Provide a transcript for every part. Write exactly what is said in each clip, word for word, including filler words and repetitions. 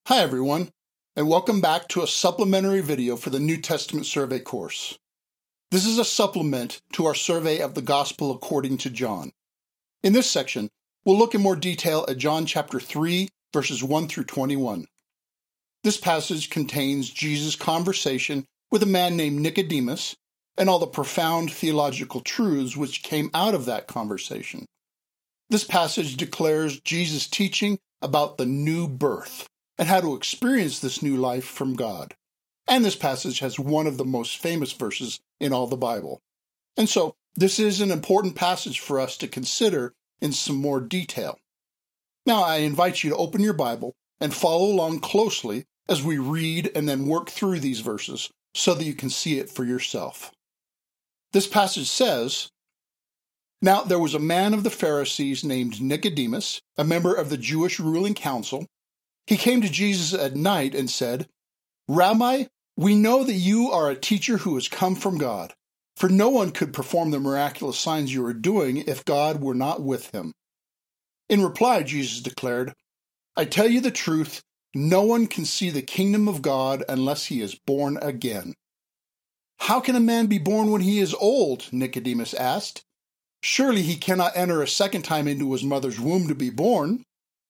Hi everyone, and welcome back to a supplementary video for the New Testament Survey course. This is a supplement to our survey of the Gospel according to John. In this section, we'll look in more detail at John chapter three, verses one through twenty-one. This passage contains Jesus' conversation with a man named Nicodemus and all the profound theological truths which came out of that conversation. This passage declares Jesus' teaching about the new birth and how to experience this new life from God. And this passage has one of the most famous verses in all the Bible. And so, this is an important passage for us to consider in some more detail. Now, I invite you to open your Bible and follow along closely as we read and then work through these verses so that you can see it for yourself. This passage says, "Now there was a man of the Pharisees named Nicodemus, a member of the Jewish ruling council. He came to Jesus at night and said, 'Rabbi, we know that you are a teacher who has come from God, for no one could perform the miraculous signs you are doing if God were not with him.' In reply, Jesus declared, 'I tell you the truth, no one can see the kingdom of God unless he is born again.' 'How can a man be born when he is old?' Nicodemus asked. 'Surely he cannot enter a second time into his mother's womb to be born.'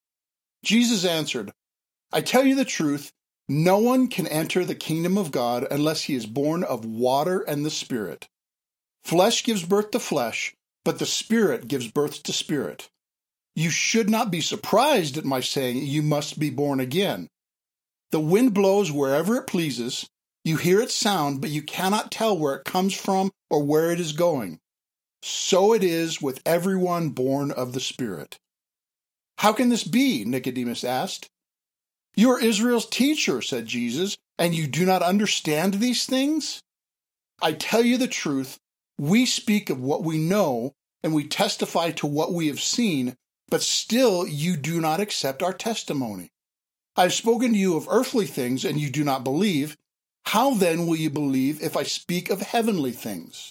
Jesus answered, 'I tell you the truth, no one can enter the kingdom of God unless he is born of water and the Spirit. Flesh gives birth to flesh, but the Spirit gives birth to spirit. You should not be surprised at my saying you must be born again. The wind blows wherever it pleases. You hear its sound, but you cannot tell where it comes from or where it is going. So it is with everyone born of the Spirit.' 'How can this be?' Nicodemus asked. 'You are Israel's teacher,' said Jesus, 'and you do not understand these things? I tell you the truth, we speak of what we know, and we testify to what we have seen, but still you do not accept our testimony. I have spoken to you of earthly things, and you do not believe. How then will you believe if I speak of heavenly things?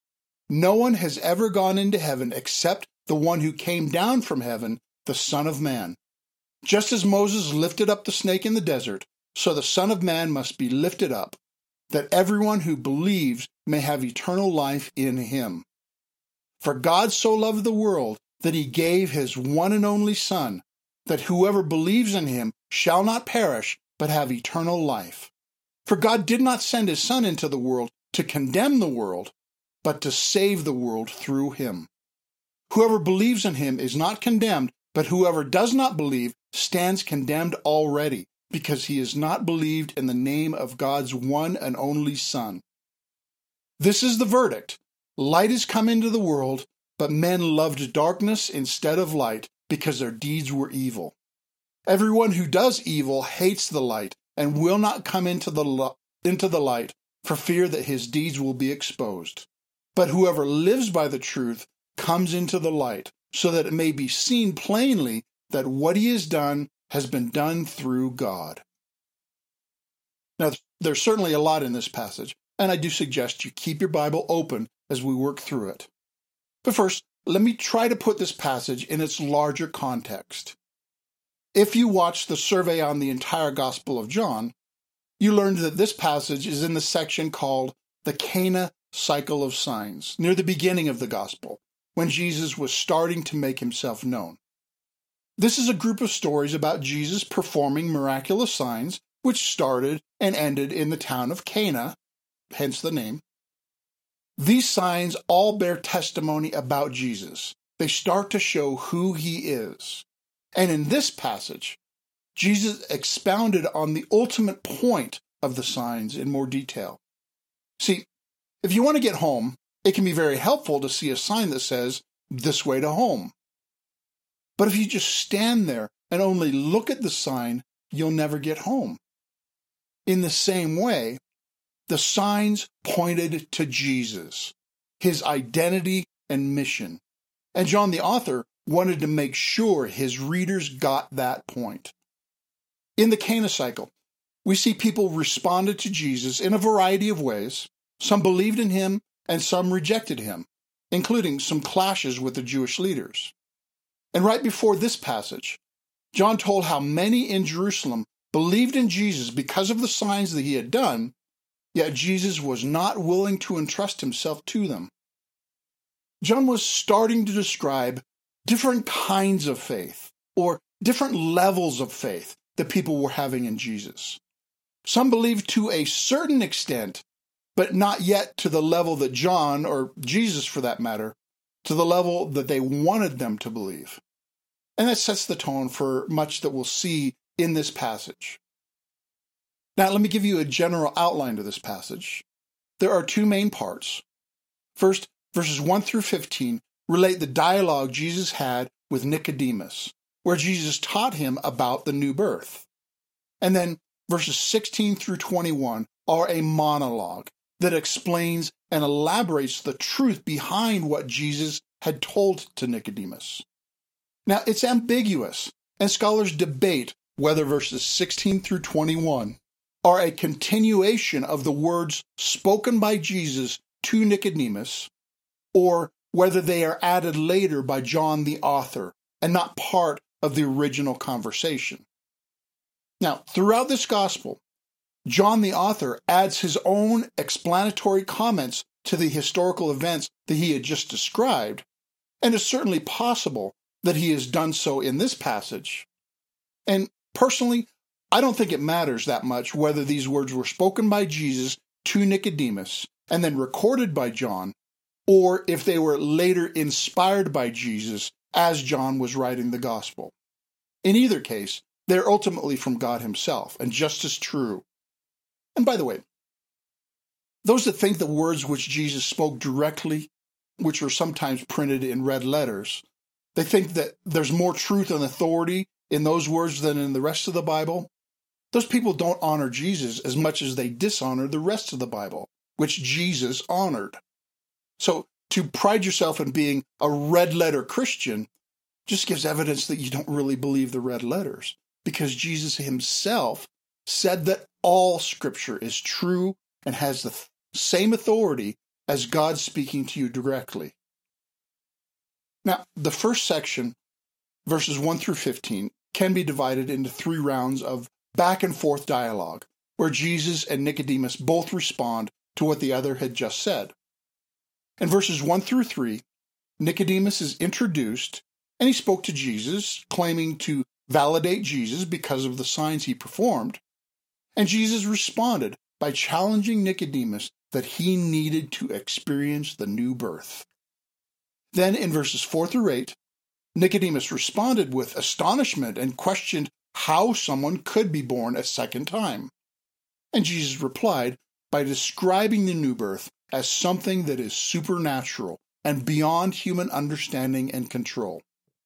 No one has ever gone into heaven except the one who came down from heaven, the Son of Man. Just as Moses lifted up the snake in the desert, so the Son of Man must be lifted up, that everyone who believes may have eternal life in him. For God so loved the world that he gave his one and only Son, that whoever believes in him shall not perish, but have eternal life. For God did not send his Son into the world to condemn the world, but to save the world through him. Whoever believes in him is not condemned, but whoever does not believe stands condemned already, because he has not believed in the name of God's one and only Son. This is the verdict. Light has come into the world, but men loved darkness instead of light, because their deeds were evil. Everyone who does evil hates the light, and will not come into the, into the light, for fear that his deeds will be exposed. But whoever lives by the truth comes into the light, so that it may be seen plainly that what he has done has been done through God." Now, there's certainly a lot in this passage, and I do suggest you keep your Bible open as we work through it. But first, let me try to put this passage in its larger context. If you watched the survey on the entire Gospel of John, you learned that this passage is in the section called the Cana cycle of signs, near the beginning of the Gospel, when Jesus was starting to make himself known. This is a group of stories about Jesus performing miraculous signs, which started and ended in the town of Cana, hence the name. These signs all bear testimony about Jesus. They start to show who he is. And in this passage, Jesus expounded on the ultimate point of the signs in more detail. See, if you want to get home, it can be very helpful to see a sign that says, "This way to home." But if you just stand there and only look at the sign, you'll never get home. In the same way, the signs pointed to Jesus, his identity and mission. And John the author wanted to make sure his readers got that point. In the Cana cycle, we see people responded to Jesus in a variety of ways. Some believed in him, and some rejected him, including some clashes with the Jewish leaders. And right before this passage, John told how many in Jerusalem believed in Jesus because of the signs that he had done, yet Jesus was not willing to entrust himself to them. John was starting to describe different kinds of faith, or different levels of faith that people were having in Jesus. Some believed to a certain extent, but not yet to the level that John, or Jesus for that matter, to the level that they wanted them to believe. And that sets the tone for much that we'll see in this passage. Now, let me give you a general outline to this passage. There are two main parts. First, verses one through fifteen relate the dialogue Jesus had with Nicodemus, where Jesus taught him about the new birth. And then verses sixteen through twenty-one are a monologue that explains and elaborates the truth behind what Jesus had told to Nicodemus. Now, it's ambiguous, and scholars debate whether verses sixteen through twenty-one are a continuation of the words spoken by Jesus to Nicodemus, or whether they are added later by John the author and not part of the original conversation. Now, throughout this gospel, John the author adds his own explanatory comments to the historical events that he had just described, and it's certainly possible that he has done so in this passage. And personally, I don't think it matters that much whether these words were spoken by Jesus to Nicodemus and then recorded by John, or if they were later inspired by Jesus as John was writing the gospel. In either case, they're ultimately from God himself, and just as true. And by the way, those that think the words which Jesus spoke directly, which were sometimes printed in red letters, they think that there's more truth and authority in those words than in the rest of the Bible. Those people don't honor Jesus as much as they dishonor the rest of the Bible, which Jesus honored. So to pride yourself in being a red letter Christian just gives evidence that you don't really believe the red letters, because Jesus himself said that all Scripture is true and has the th- same authority as God speaking to you directly. Now, the first section, verses one through fifteen, can be divided into three rounds of back and forth dialogue, where Jesus and Nicodemus both respond to what the other had just said. In verses one through three, Nicodemus is introduced, and he spoke to Jesus, claiming to validate Jesus because of the signs he performed. And Jesus responded by challenging Nicodemus that he needed to experience the new birth. Then in verses four through eight, Nicodemus responded with astonishment and questioned how someone could be born a second time. And Jesus replied by describing the new birth as something that is supernatural and beyond human understanding and control.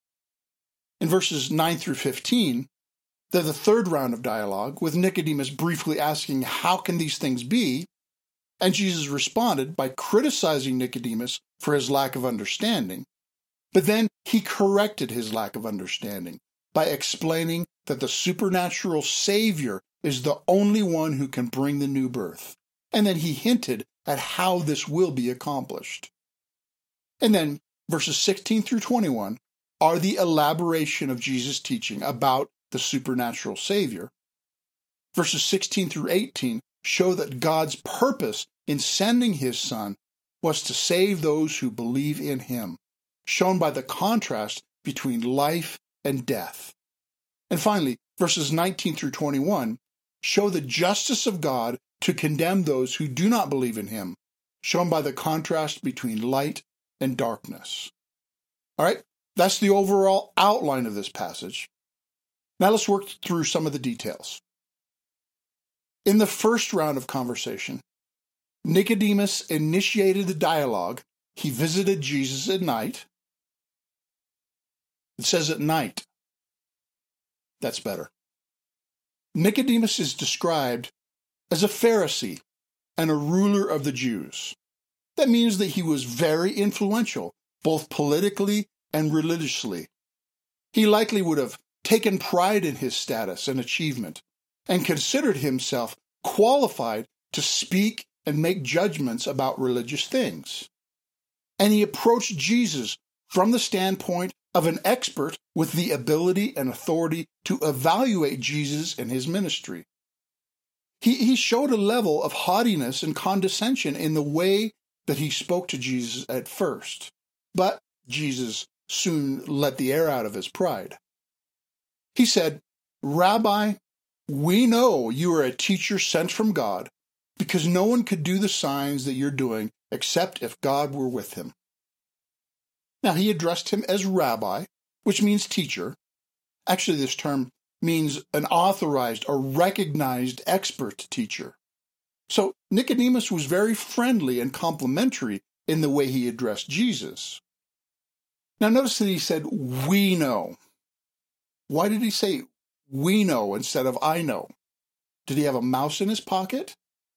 In verses nine through fifteen, they're the third round of dialogue, with Nicodemus briefly asking, how can these things be? And Jesus responded by criticizing Nicodemus for his lack of understanding. But then he corrected his lack of understanding by explaining that the supernatural Savior is the only one who can bring the new birth. And then he hinted at how this will be accomplished. And then verses sixteen through twenty-one are the elaboration of Jesus' teaching about the supernatural Savior. Verses sixteen through eighteen show that God's purpose in sending his Son was to save those who believe in him, shown by the contrast between life and death. And finally, verses nineteen through twenty-one show the justice of God to condemn those who do not believe in him, shown by the contrast between light and darkness. All right, that's the overall outline of this passage. Now let's work through some of the details. In the first round of conversation, Nicodemus initiated the dialogue. He visited Jesus at night. It says at night. That's better. Nicodemus is described as a Pharisee and a ruler of the Jews. That means that he was very influential, both politically and religiously. He likely would have taken pride in his status and achievement, and considered himself qualified to speak and make judgments about religious things. And he approached Jesus from the standpoint of an expert with the ability and authority to evaluate Jesus and his ministry. He, he showed a level of haughtiness and condescension in the way that he spoke to Jesus at first, but Jesus soon let the air out of his pride. He said, "Rabbi, we know you are a teacher sent from God, because no one could do the signs that you're doing except if God were with him." Now, he addressed him as rabbi, which means teacher. Actually, this term means an authorized or recognized expert teacher. So Nicodemus was very friendly and complimentary in the way he addressed Jesus. Now, notice that he said, "we know." Why did he say "we know" instead of "I know"? Did he have a mouse in his pocket?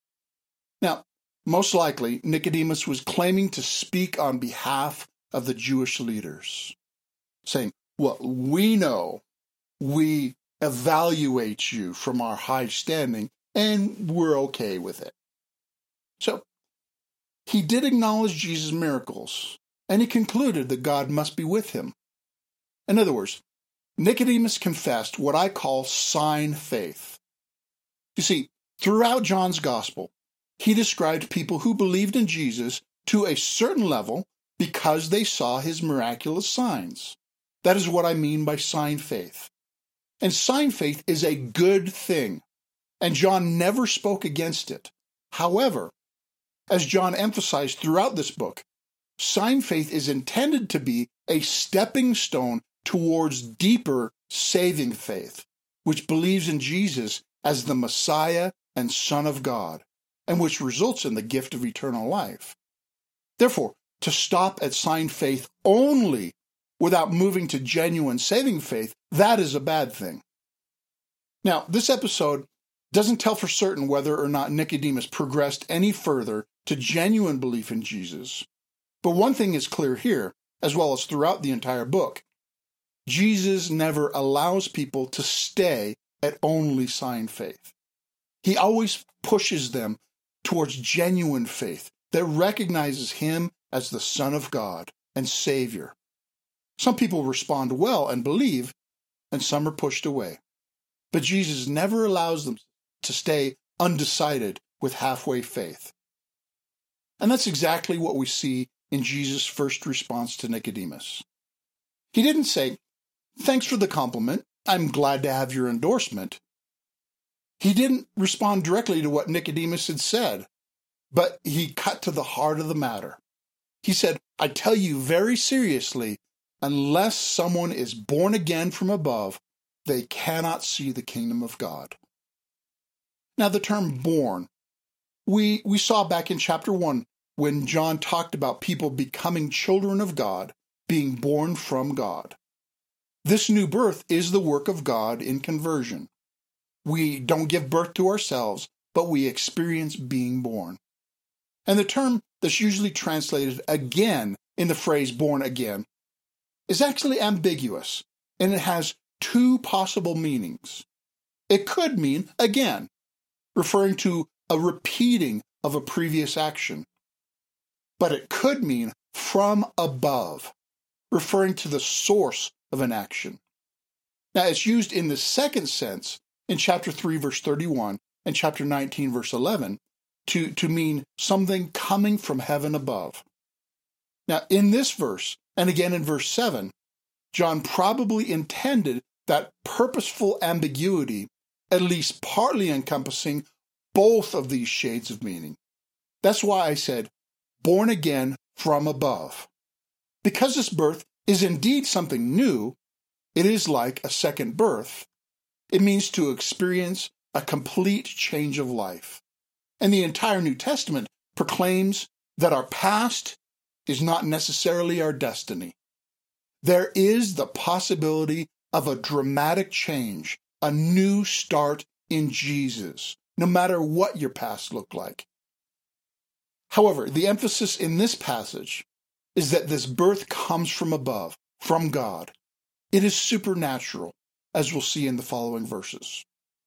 Now, most likely, Nicodemus was claiming to speak on behalf of the Jewish leaders, saying, "Well, we know, we evaluate you from our high standing, and we're okay with it." So, he did acknowledge Jesus' miracles, and he concluded that God must be with him. In other words, Nicodemus confessed what I call sign faith. You see, throughout John's gospel, he described people who believed in Jesus to a certain level because they saw his miraculous signs. That is what I mean by sign faith. And sign faith is a good thing, and John never spoke against it. However, as John emphasized throughout this book, sign faith is intended to be a stepping stone towards deeper saving faith, which believes in Jesus as the Messiah and Son of God, and which results in the gift of eternal life. Therefore, to stop at sign faith only without moving to genuine saving faith, that is a bad thing. Now, this episode doesn't tell for certain whether or not Nicodemus progressed any further to genuine belief in Jesus. But one thing is clear here, as well as throughout the entire book. Jesus never allows people to stay at only sign faith. He always pushes them towards genuine faith that recognizes him as the Son of God and Savior. Some people respond well and believe, and some are pushed away. But Jesus never allows them to stay undecided with halfway faith. And that's exactly what we see in Jesus' first response to Nicodemus. He didn't say, "Thanks for the compliment. I'm glad to have your endorsement." He didn't respond directly to what Nicodemus had said, but he cut to the heart of the matter. He said, "I tell you very seriously, unless someone is born again from above, they cannot see the kingdom of God." Now, the term born, we, we saw back in chapter one when John talked about people becoming children of God, being born from God. This new birth is the work of God in conversion. We don't give birth to ourselves, but we experience being born. And the term that's usually translated again in the phrase born again is actually ambiguous, and it has two possible meanings. It could mean again, referring to a repeating of a previous action. But it could mean from above, referring to the source of an action. Now, it's used in the second sense in chapter three, verse thirty-one, and chapter nineteen, verse eleven, to, to mean something coming from heaven above. Now, in this verse, and again in verse seven, John probably intended that purposeful ambiguity, at least partly encompassing both of these shades of meaning. That's why I said, born again from above. Because this birth is indeed something new, it is like a second birth. It means to experience a complete change of life. And the entire New Testament proclaims that our past is not necessarily our destiny. There is the possibility of a dramatic change, a new start in Jesus, no matter what your past looked like. However, the emphasis in this passage is that this birth comes from above, from God. It is supernatural, as we'll see in the following verses.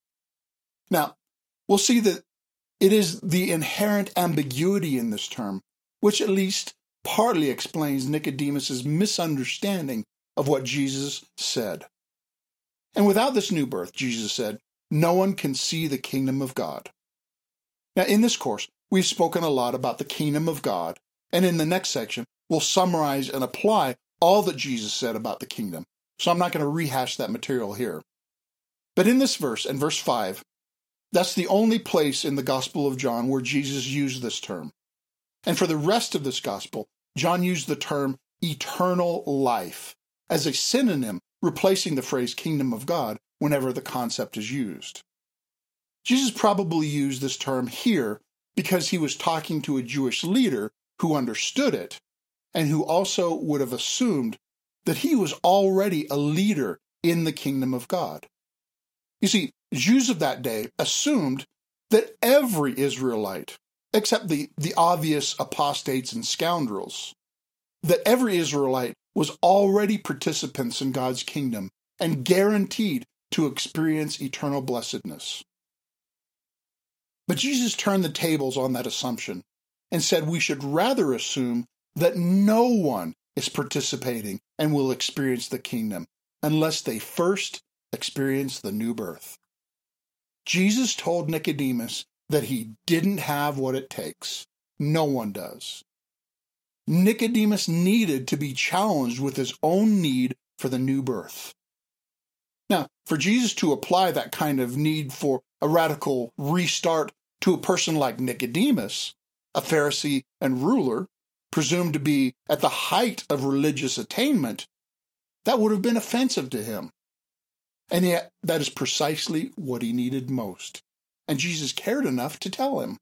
Now, we'll see that it is the inherent ambiguity in this term, which at least partly explains Nicodemus' misunderstanding of what Jesus said. And without this new birth, Jesus said, no one can see the kingdom of God. Now, in this course, we've spoken a lot about the kingdom of God, and in the next section, we'll summarize and apply all that Jesus said about the kingdom. So I'm not going to rehash that material here. But in this verse, in verse five, that's the only place in the Gospel of John where Jesus used this term. And for the rest of this Gospel, John used the term eternal life as a synonym, replacing the phrase kingdom of God whenever the concept is used. Jesus probably used this term here because he was talking to a Jewish leader who understood it and who also would have assumed that he was already a leader in the kingdom of God. You see, Jews of that day assumed that every Israelite, except the, the obvious apostates and scoundrels, that every Israelite was already participants in God's kingdom and guaranteed to experience eternal blessedness. But Jesus turned the tables on that assumption and said we should rather assume that no one is participating and will experience the kingdom unless they first experience the new birth. Jesus told Nicodemus that he didn't have what it takes. No one does. Nicodemus needed to be challenged with his own need for the new birth. Now, for Jesus to apply that kind of need for a radical restart to a person like Nicodemus, a Pharisee and ruler, presumed to be at the height of religious attainment, that would have been offensive to him. And yet, that is precisely what he needed most. And Jesus cared enough to tell him.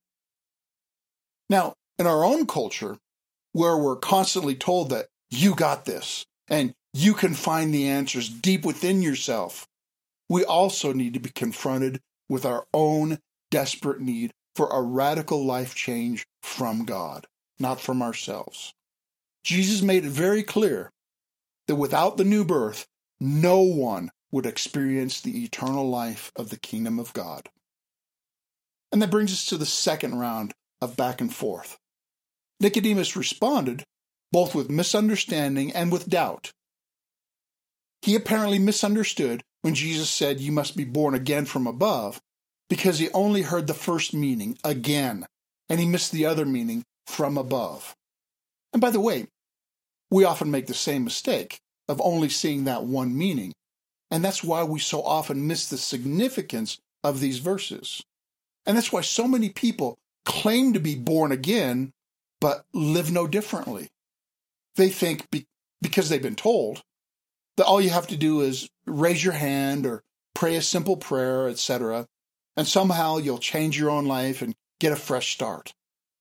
Now, in our own culture, where we're constantly told that you got this, and you can find the answers deep within yourself, we also need to be confronted with our own desperate need for a radical life change from God, not from ourselves. Jesus made it very clear that without the new birth, no one would experience the eternal life of the kingdom of God. And that brings us to the second round of back and forth. Nicodemus responded both with misunderstanding and with doubt. He apparently misunderstood when Jesus said you must be born again from above because he only heard the first meaning, again, and he missed the other meaning, from above. And by the way, we often make the same mistake of only seeing that one meaning, and that's why we so often miss the significance of these verses. And that's why so many people claim to be born again, but live no differently. They think be- because they've been told that all you have to do is raise your hand or pray a simple prayer, et cetera, and somehow you'll change your own life and get a fresh start.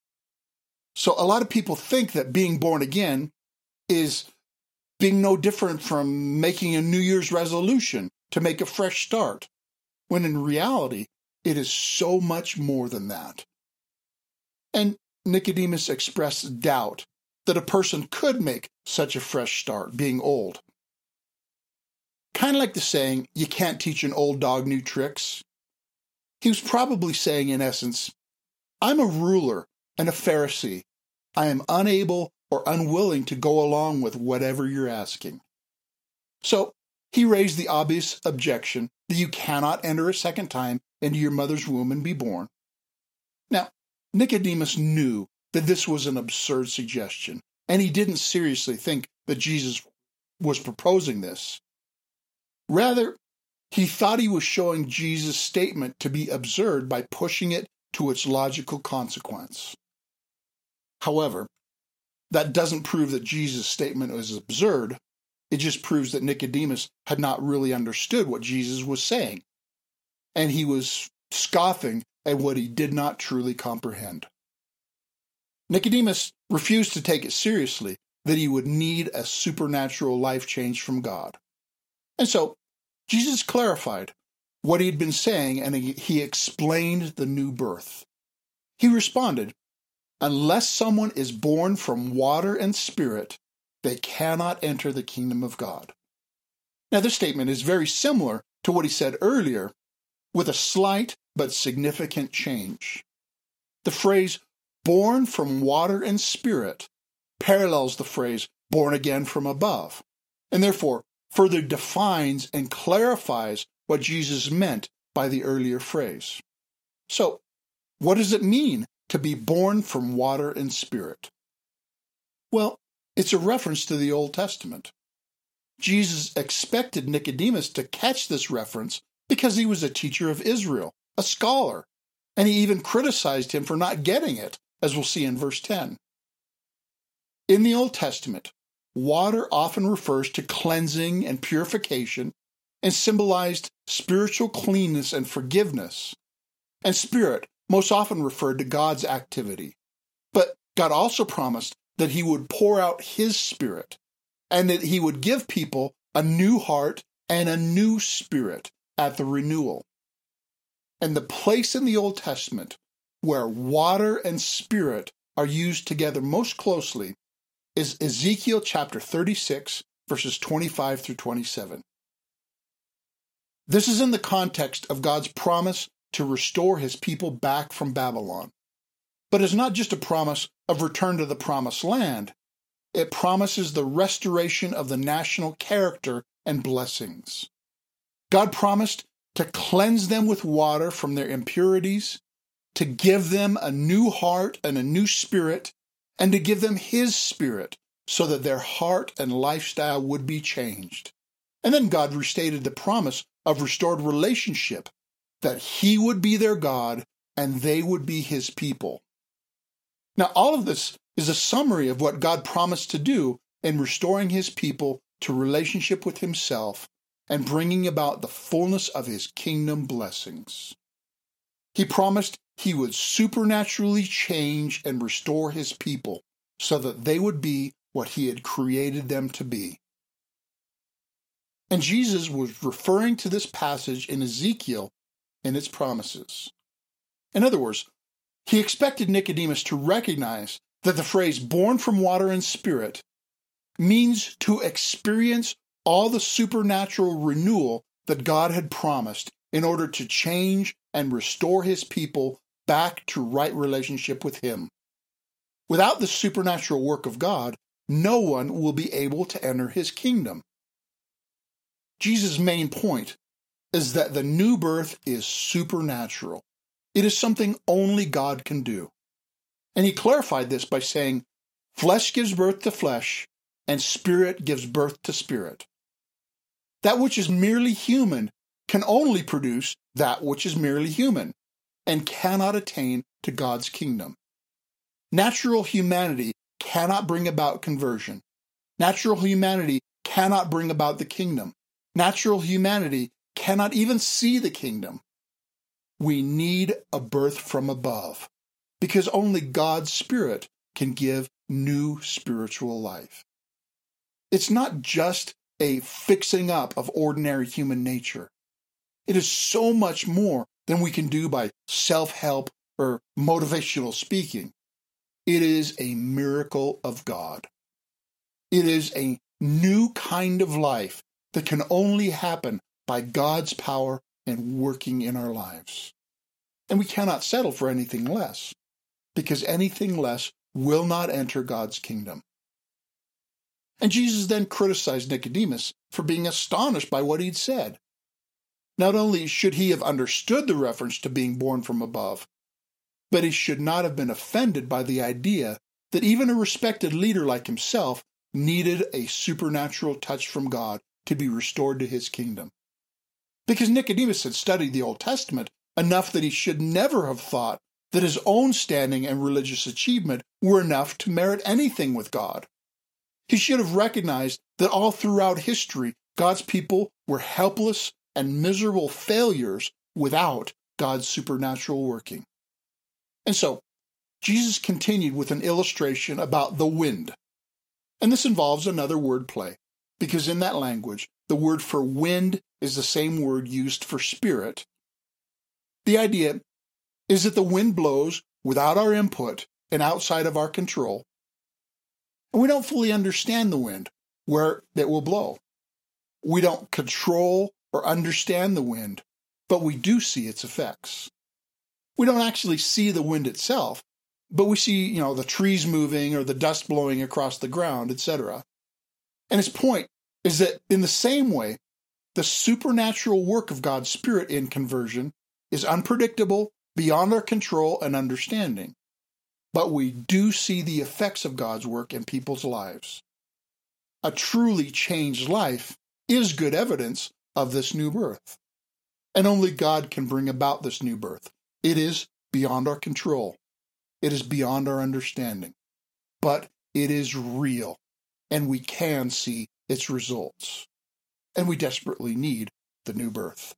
So a lot of people think that being born again is being no different from making a New Year's resolution to make a fresh start, when in reality, it is so much more than that. And Nicodemus expressed doubt that a person could make such a fresh start, being old. Kind of like the saying, you can't teach an old dog new tricks. He was probably saying, in essence, I'm a ruler and a Pharisee. I am unable or unwilling to go along with whatever you're asking. So he raised the obvious objection that you cannot enter a second time into your mother's womb and be born. Now, Nicodemus knew that this was an absurd suggestion, and he didn't seriously think that Jesus was proposing this. Rather, he thought he was showing Jesus' statement to be absurd by pushing it to its logical consequence. However, that doesn't prove that Jesus' statement was absurd. It just proves that Nicodemus had not really understood what Jesus was saying, and he was scoffing at what he did not truly comprehend. Nicodemus refused to take it seriously that he would need a supernatural life change from God. And so, Jesus clarified what he had been saying, and he, he explained the new birth. He responded, unless someone is born from water and spirit, they cannot enter the kingdom of God. Now, this statement is very similar to what he said earlier, with a slight but significant change. The phrase, born from water and spirit, parallels the phrase born again from above, and therefore further defines and clarifies what Jesus meant by the earlier phrase. So, what does it mean to be born from water and spirit? Well, it's a reference to the Old Testament. Jesus expected Nicodemus to catch this reference because he was a teacher of Israel, a scholar, and he even criticized him for not getting it, as we'll see in verse ten. In the Old Testament, water often refers to cleansing and purification and symbolized spiritual cleanness and forgiveness, and spirit most often referred to God's activity. But God also promised that he would pour out his spirit and that he would give people a new heart and a new spirit at the renewal. And the place in the Old Testament where water and spirit are used together most closely is Ezekiel chapter thirty-six, verses twenty-five through twenty-seven. This is in the context of God's promise to restore his people back from Babylon. But it's not just a promise of return to the promised land. It promises the restoration of the national character and blessings. God promised to cleanse them with water from their impurities, to give them a new heart and a new spirit, and to give them his spirit so that their heart and lifestyle would be changed. And then God restated the promise of restored relationship, that he would be their God and they would be his people. Now, all of this is a summary of what God promised to do in restoring his people to relationship with himself and bringing about the fullness of his kingdom blessings. He promised he would supernaturally change and restore his people so that they would be what he had created them to be. And Jesus was referring to this passage in Ezekiel and its promises. In other words, he expected Nicodemus to recognize that the phrase born from water and spirit means to experience all the supernatural renewal that God had promised in order to change and restore his people back to right relationship with him. Without the supernatural work of God, no one will be able to enter his kingdom. Jesus' main point is that the new birth is supernatural. It is something only God can do. And he clarified this by saying, flesh gives birth to flesh, and spirit gives birth to spirit. That which is merely human can only produce that which is merely human, and cannot attain to God's kingdom. Natural humanity cannot bring about conversion. Natural humanity cannot bring about the kingdom. Natural humanity cannot even see the kingdom. We need a birth from above, because only God's Spirit can give new spiritual life. It's not just a fixing up of ordinary human nature. It is so much more than we can do by self-help or motivational speaking. It is a miracle of God. It is a new kind of life that can only happen by God's power and working in our lives. And we cannot settle for anything less, because anything less will not enter God's kingdom. And Jesus then criticized Nicodemus for being astonished by what he'd said. Not only should he have understood the reference to being born from above, but he should not have been offended by the idea that even a respected leader like himself needed a supernatural touch from God to be restored to his kingdom. Because Nicodemus had studied the Old Testament enough that he should never have thought that his own standing and religious achievement were enough to merit anything with God. He should have recognized that all throughout history, God's people were helpless and miserable failures without God's supernatural working. And so, Jesus continued with an illustration about the wind. And this involves another word play, because in that language, the word for wind is the same word used for spirit. The idea is that the wind blows without our input and outside of our control. And we don't fully understand the wind, where it will blow. We don't control or understand the wind, but we do see its effects. We don't actually see the wind itself, but we see, you know, the trees moving or the dust blowing across the ground, et cetera. And his point is that in the same way, the supernatural work of God's Spirit in conversion is unpredictable, beyond our control and understanding. But we do see the effects of God's work in people's lives. A truly changed life is good evidence of this new birth. And only God can bring about this new birth. It is beyond our control. It is beyond our understanding. But it is real, and we can see its results. And we desperately need the new birth.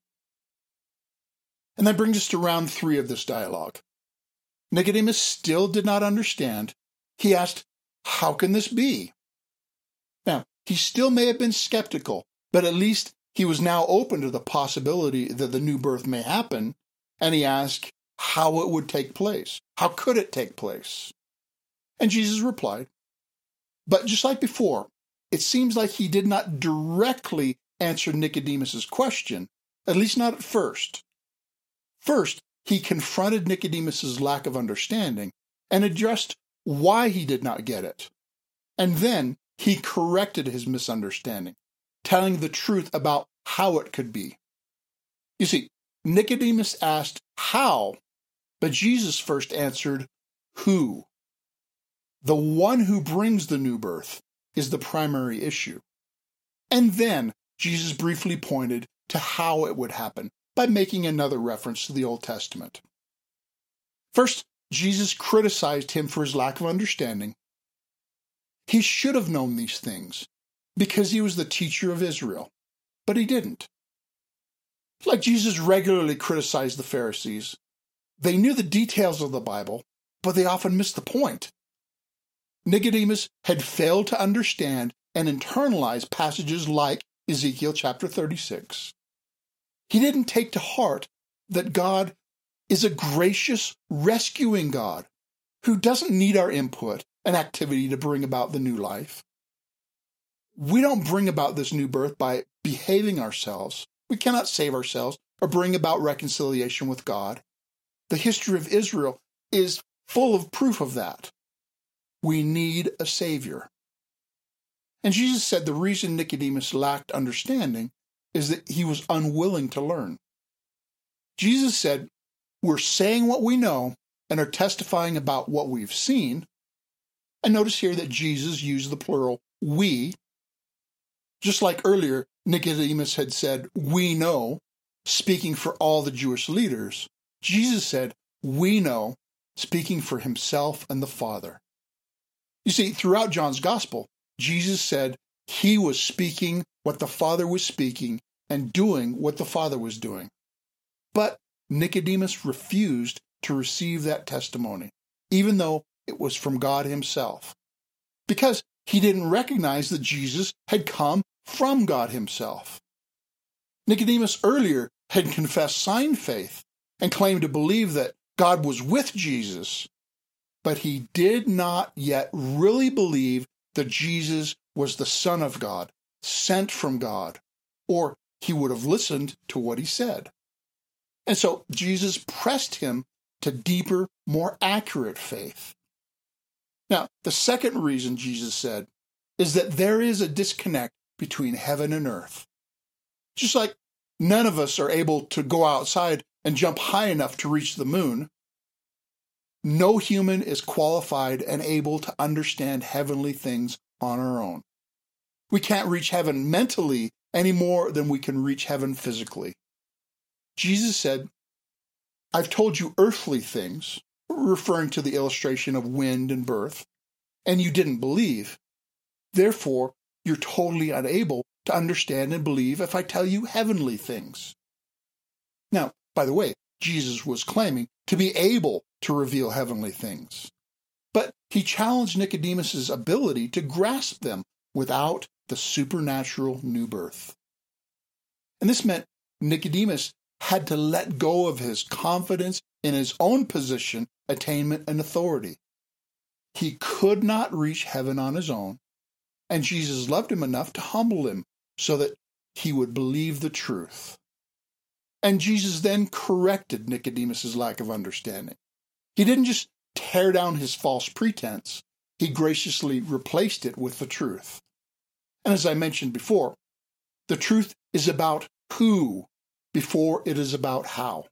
And that brings us to round three of this dialogue. Nicodemus still did not understand. He asked, "How can this be?" Now, he still may have been skeptical, but at least he was now open to the possibility that the new birth may happen, and he asked how it would take place. How could it take place? And Jesus replied, but just like before, it seems like he did not directly answer Nicodemus's question, at least not at first. First, he confronted Nicodemus's lack of understanding and addressed why he did not get it. And then he corrected his misunderstanding, telling the truth about how it could be. You see, Nicodemus asked how, but Jesus first answered who. The one who brings the new birth is the primary issue. And then Jesus briefly pointed to how it would happen by making another reference to the Old Testament. First, Jesus criticized him for his lack of understanding. He should have known these things because he was the teacher of Israel, but he didn't. Like Jesus regularly criticized the Pharisees. They knew the details of the Bible, but they often missed the point. Nicodemus had failed to understand and internalize passages like Ezekiel chapter thirty-six. He didn't take to heart that God is a gracious, rescuing God who doesn't need our input and activity to bring about the new life. We don't bring about this new birth by behaving ourselves. We cannot save ourselves or bring about reconciliation with God. The history of Israel is full of proof of that. We need a Savior. And Jesus said the reason Nicodemus lacked understanding is that he was unwilling to learn. Jesus said, we're saying what we know and are testifying about what we've seen. And notice here that Jesus used the plural we. Just like earlier, Nicodemus had said, we know, speaking for all the Jewish leaders. Jesus said, we know, speaking for himself and the Father. You see, throughout John's Gospel, Jesus said he was speaking what the Father was speaking and doing what the Father was doing. But Nicodemus refused to receive that testimony, even though it was from God himself, because he didn't recognize that Jesus had come from God himself. Nicodemus earlier had confessed sign faith and claimed to believe that God was with Jesus, but he did not yet really believe that Jesus was the Son of God, sent from God, or he would have listened to what he said. And so Jesus pressed him to deeper, more accurate faith. Now, the second reason Jesus said is that there is a disconnect between heaven and earth. Just like none of us are able to go outside and jump high enough to reach the moon, no human is qualified and able to understand heavenly things on our own. We can't reach heaven mentally any more than we can reach heaven physically. Jesus said, I've told you earthly things, referring to the illustration of wind and birth, and you didn't believe. Therefore, you're totally unable to understand and believe if I tell you heavenly things. Now, by the way, Jesus was claiming to be able to reveal heavenly things, but he challenged Nicodemus's ability to grasp them without the supernatural new birth. And this meant Nicodemus had to let go of his confidence in his own position, attainment, and authority. He could not reach heaven on his own, and Jesus loved him enough to humble him so that he would believe the truth. And Jesus then corrected Nicodemus's lack of understanding. He didn't just tear down his false pretense, he graciously replaced it with the truth. And as I mentioned before, the truth is about who before it is about how.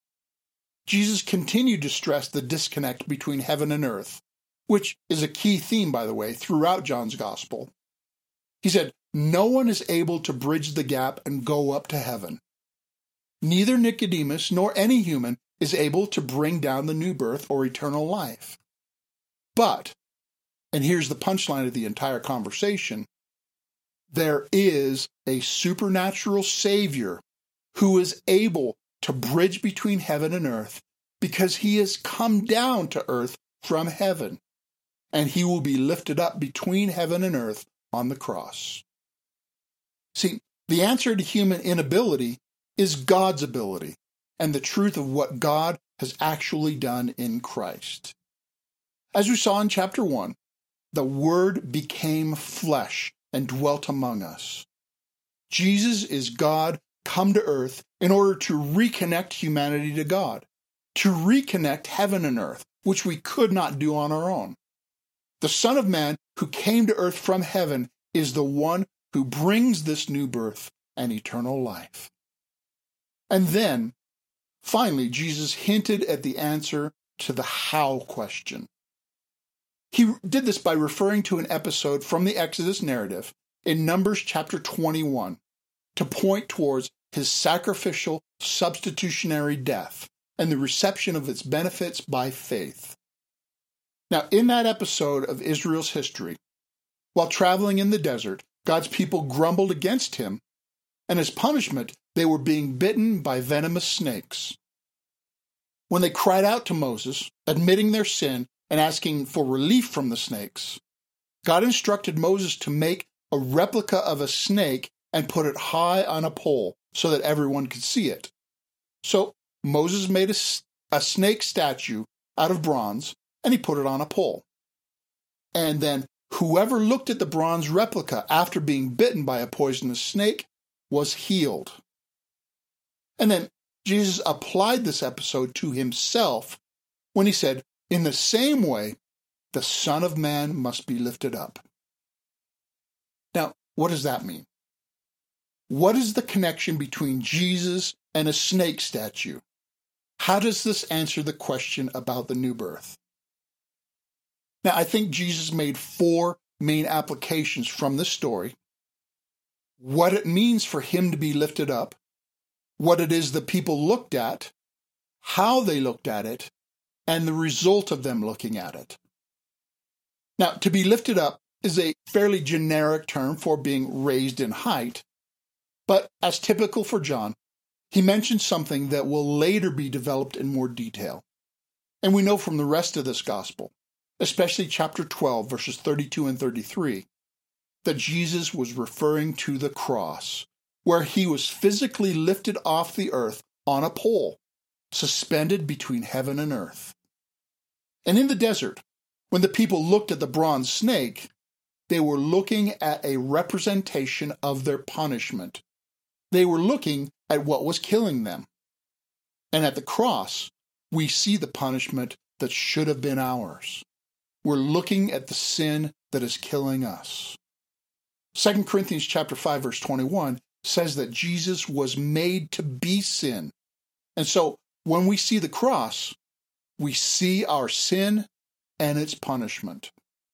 Jesus continued to stress the disconnect between heaven and earth, which is a key theme, by the way, throughout John's Gospel. He said, "No one is able to bridge the gap and go up to heaven. Neither Nicodemus nor any human is able to bring down the new birth or eternal life. But," and here's the punchline of the entire conversation, "there is a supernatural Savior who is able to bridge between heaven and earth because he has come down to earth from heaven, and he will be lifted up between heaven and earth on the cross." See, the answer to human inability is God's ability and the truth of what God has actually done in Christ. As we saw in chapter one, the Word became flesh and dwelt among us. Jesus is God come to earth in order to reconnect humanity to God, to reconnect heaven and earth, which we could not do on our own. The Son of Man who came to earth from heaven is the one who brings this new birth and eternal life. And then, finally, Jesus hinted at the answer to the how question. He did this by referring to an episode from the Exodus narrative in Numbers chapter twenty-one to point towards his sacrificial substitutionary death and the reception of its benefits by faith. Now, in that episode of Israel's history, while traveling in the desert, God's people grumbled against him, and as punishment, they were being bitten by venomous snakes. When they cried out to Moses, admitting their sin and asking for relief from the snakes, God instructed Moses to make a replica of a snake and put it high on a pole so that everyone could see it. So Moses made a, a snake statue out of bronze, and he put it on a pole. And then whoever looked at the bronze replica after being bitten by a poisonous snake was healed. And then Jesus applied this episode to himself when he said, "In the same way, the Son of Man must be lifted up." Now, what does that mean? What is the connection between Jesus and a snake statue? How does this answer the question about the new birth? Now, I think Jesus made four main applications from this story: what it means for him to be lifted up, what it is that people looked at, how they looked at it, and the result of them looking at it. Now, to be lifted up is a fairly generic term for being raised in height, but as typical for John, he mentions something that will later be developed in more detail. And we know from the rest of this gospel, especially chapter twelve, verses thirty-two and thirty-three, that Jesus was referring to the cross, where he was physically lifted off the earth on a pole, suspended between heaven and earth. And in the desert, when the people looked at the bronze snake, they were looking at a representation of their punishment. They were looking at what was killing them. And at the cross, we see the punishment that should have been ours. We're looking at the sin that is killing us. Second Corinthians chapter five, verse twenty-one says that Jesus was made to be sin. And so when we see the cross, we see our sin and its punishment.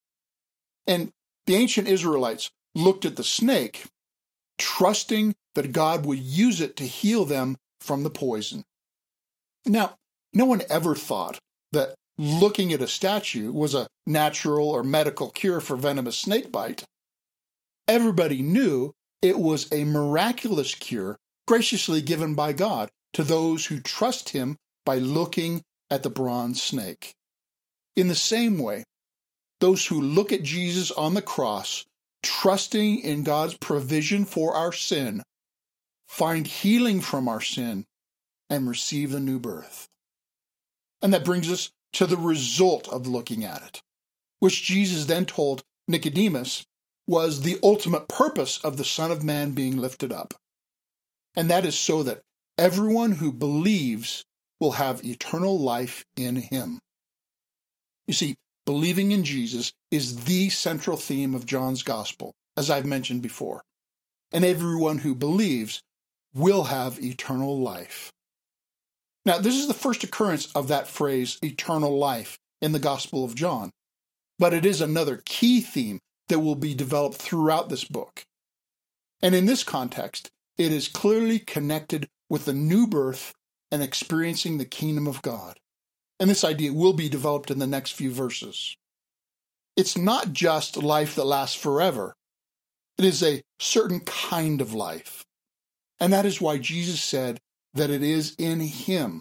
And the ancient Israelites looked at the snake, trusting that God would use it to heal them from the poison. Now, no one ever thought that looking at a statue was a natural or medical cure for venomous snake bite. Everybody knew it was a miraculous cure graciously given by God to those who trust him by looking at the bronze snake. In the same way, those who look at Jesus on the cross, trusting in God's provision for our sin, find healing from our sin and receive the new birth. And that brings us to the result of looking at it, which Jesus then told Nicodemus was the ultimate purpose of the Son of Man being lifted up. And that is so that everyone who believes will have eternal life in him. You see, believing in Jesus is the central theme of John's gospel, as I've mentioned before. And everyone who believes will have eternal life. Now, this is the first occurrence of that phrase, eternal life, in the Gospel of John. But it is another key theme that will be developed throughout this book. And in this context, it is clearly connected with the new birth and experiencing the kingdom of God. And this idea will be developed in the next few verses. It's not just life that lasts forever. It is a certain kind of life. And that is why Jesus said that it is in him.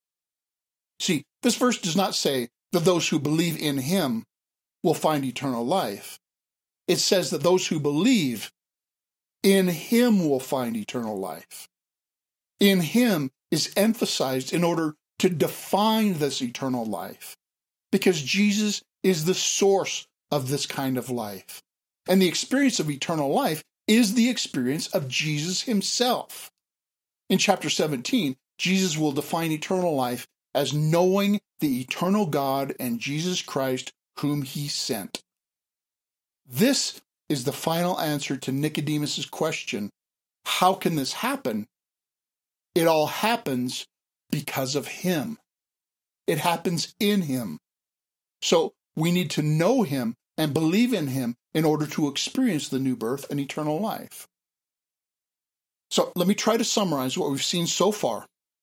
See, this verse does not say that those who believe in him will find eternal life. It says that those who believe in him will find eternal life. In him is emphasized in order to define this eternal life, because Jesus is the source of this kind of life. And the experience of eternal life is the experience of Jesus himself. In chapter seventeen, Jesus will define eternal life as knowing the eternal God and Jesus Christ whom he sent. This is the final answer to Nicodemus' question, how can this happen? It all happens because of him. It happens in him. So we need to know him and believe in him in order to experience the new birth and eternal life. So let me try to summarize what we've seen so far.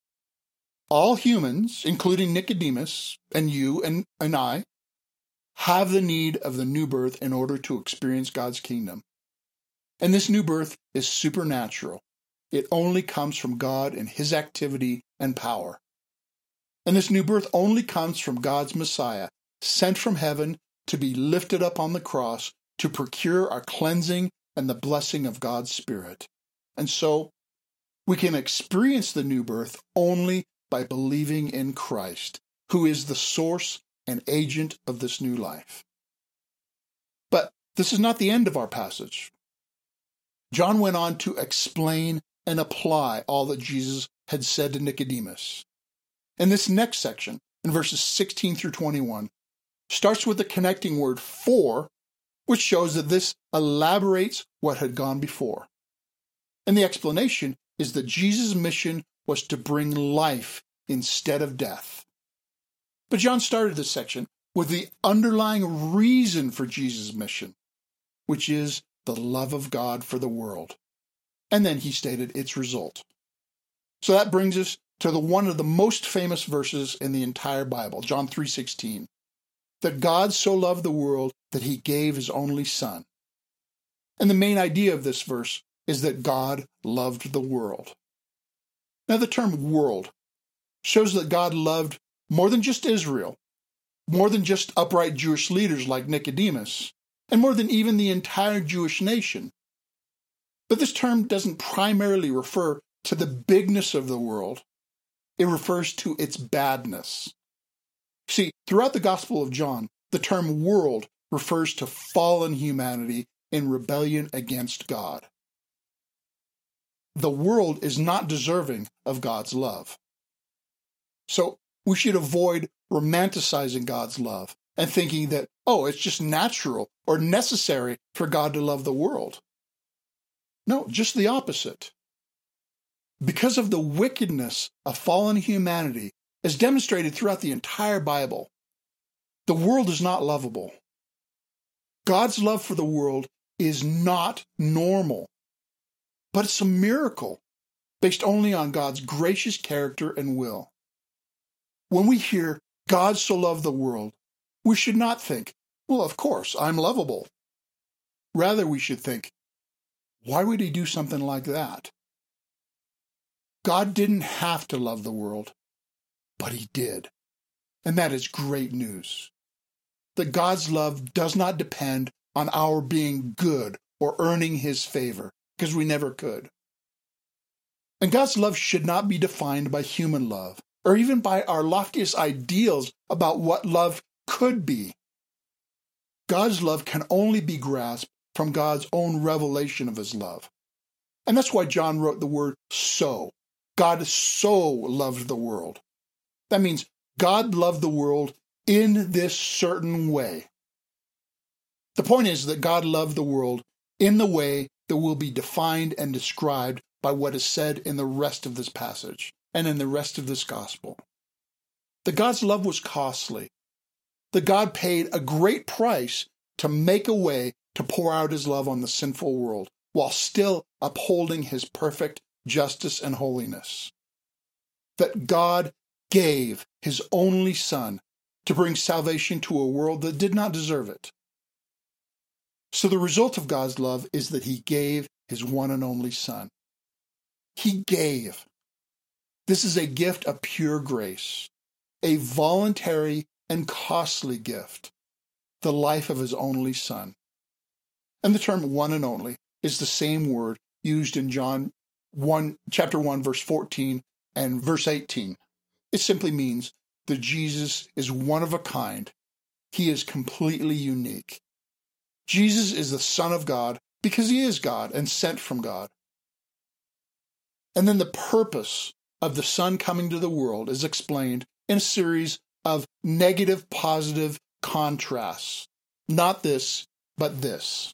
All humans, including Nicodemus and you and, and I, have the need of the new birth in order to experience God's kingdom. And this new birth is supernatural. It only comes from God and his activity and power. And this new birth only comes from God's Messiah, sent from heaven to be lifted up on the cross to procure our cleansing and the blessing of God's Spirit. And so, we can experience the new birth only by believing in Christ, who is the source and agent of this new life. But this is not the end of our passage. John went on to explain and apply all that Jesus had said to Nicodemus. And this next section, in verses sixteen through twenty-one, starts with the connecting word for, which shows that this elaborates what had gone before. And the explanation is that Jesus' mission was to bring life instead of death. But John started this section with the underlying reason for Jesus' mission, which is the love of God for the world. And then he stated its result. So that brings us to the one of the most famous verses in the entire Bible, John three sixteen, that God so loved the world that he gave his only Son. And the main idea of this verse is that God loved the world. Now, the term world shows that God loved more than just Israel, more than just upright Jewish leaders like Nicodemus, and more than even the entire Jewish nation. But this term doesn't primarily refer to the bigness of the world. It refers to its badness. See, throughout the Gospel of John, the term world refers to fallen humanity in rebellion against God. The world is not deserving of God's love. So we should avoid romanticizing God's love and thinking that, oh, it's just natural or necessary for God to love the world. No, just the opposite. Because of the wickedness of fallen humanity, as demonstrated throughout the entire Bible, the world is not lovable. God's love for the world is not normal, but it's a miracle based only on God's gracious character and will. When we hear God so loved the world, we should not think, well, of course, I'm lovable. Rather, we should think, why would he do something like that? God didn't have to love the world, but he did. And that is great news. That God's love does not depend on our being good or earning his favor, because we never could. And God's love should not be defined by human love, or even by our loftiest ideals about what love could be. God's love can only be grasped from God's own revelation of his love. And that's why John wrote the word so. God so loved the world. That means God loved the world in this certain way. The point is that God loved the world in the way that will be defined and described by what is said in the rest of this passage and in the rest of this gospel. That God's love was costly. That God paid a great price to make a way to pour out his love on the sinful world while still upholding his perfect justice and holiness. That God gave his only Son to bring salvation to a world that did not deserve it. So the result of God's love is that he gave his one and only Son. He gave. This is a gift of pure grace, a voluntary and costly gift, the life of his only Son. And the term one and only is the same word used in John one, chapter one, verse fourteen and verse eighteen. It simply means that Jesus is one of a kind. He is completely unique. Jesus is the Son of God because he is God and sent from God. And then the purpose of the Son coming to the world is explained in a series of negative, positive contrasts. Not this, but this.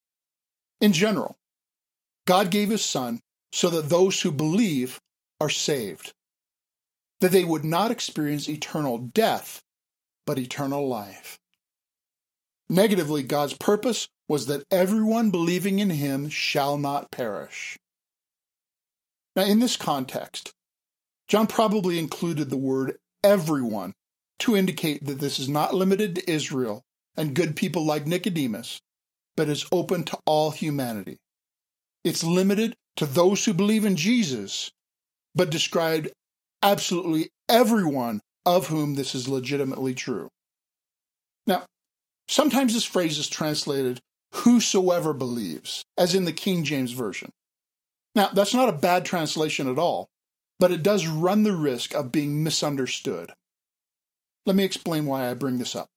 In general, God gave his Son so that those who believe are saved, that they would not experience eternal death, but eternal life. Negatively, God's purpose was that everyone believing in him shall not perish. Now, in this context, John probably included the word everyone to indicate that this is not limited to Israel and good people like Nicodemus, but is open to all humanity. It's limited to those who believe in Jesus, but described absolutely everyone of whom this is legitimately true. Now, sometimes this phrase is translated, whosoever believes, as in the King James Version. Now, that's not a bad translation at all, but it does run the risk of being misunderstood. Let me explain why I bring this up.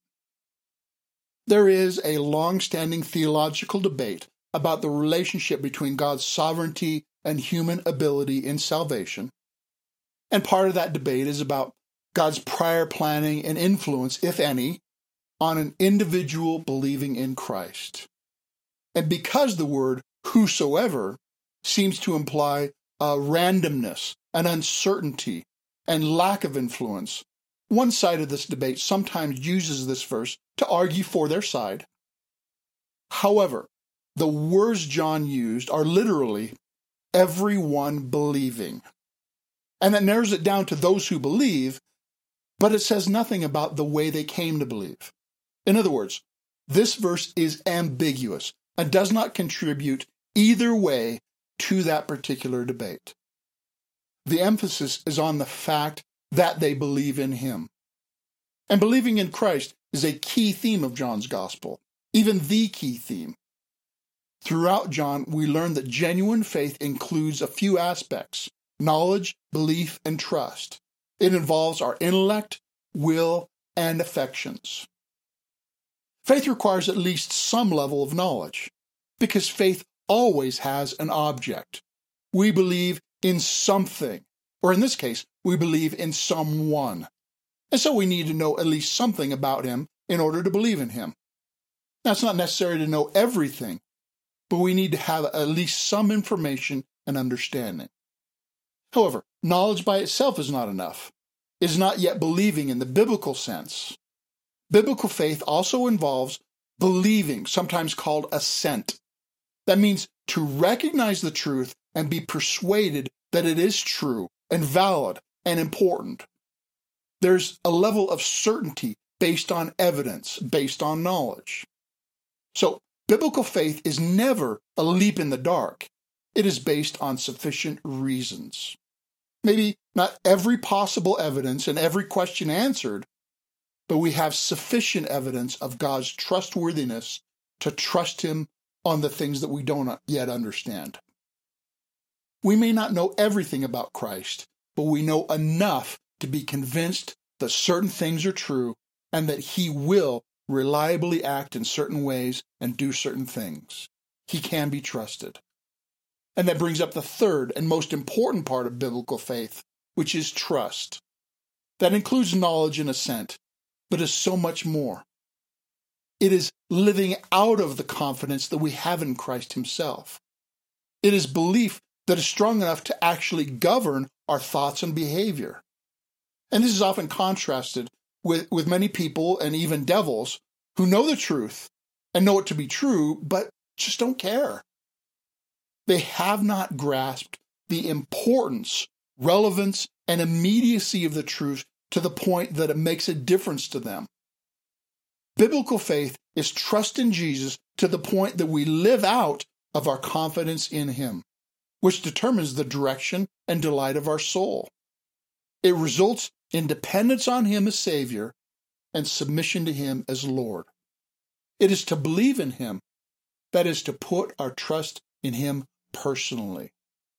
There is a long-standing theological debate about the relationship between God's sovereignty and human ability in salvation, and part of that debate is about God's prior planning and influence, if any, on an individual believing in Christ. And because the word whosoever seems to imply a randomness, an uncertainty, and lack of influence, one side of this debate sometimes uses this verse to argue for their side. However, the words John used are literally everyone believing. And that narrows it down to those who believe, but it says nothing about the way they came to believe. In other words, this verse is ambiguous and does not contribute either way to that particular debate. The emphasis is on the fact that they believe in him. And believing in Christ is a key theme of John's gospel, even the key theme. Throughout John, we learn that genuine faith includes a few aspects: knowledge, belief, and trust. It involves our intellect, will, and affections. Faith requires at least some level of knowledge, because faith always has an object. We believe in something, or in this case, we believe in someone. And so we need to know at least something about him in order to believe in him. Now, it's not necessary to know everything, but we need to have at least some information and understanding. However, knowledge by itself is not enough. It is not yet believing in the biblical sense. Biblical faith also involves believing, sometimes called assent. That means to recognize the truth and be persuaded that it is true and valid and important. There's a level of certainty based on evidence, based on knowledge. So, biblical faith is never a leap in the dark. It is based on sufficient reasons. Maybe not every possible evidence and every question answered, but we have sufficient evidence of God's trustworthiness to trust him on the things that we don't yet understand. We may not know everything about Christ, but we know enough to be convinced that certain things are true and that he will reliably act in certain ways and do certain things. He can be trusted. And that brings up the third and most important part of biblical faith, which is trust. That includes knowledge and assent, but is so much more. It is living out of the confidence that we have in Christ himself. It is belief that is strong enough to actually govern our thoughts and behavior. And this is often contrasted with, with many people and even devils who know the truth and know it to be true, but just don't care. They have not grasped the importance, relevance, and immediacy of the truth to the point that it makes a difference to them. Biblical faith is trust in Jesus to the point that we live out of our confidence in him, which determines the direction and delight of our soul. It results in dependence on him as Savior and submission to him as Lord. It is to believe in him, that is to put our trust in him personally.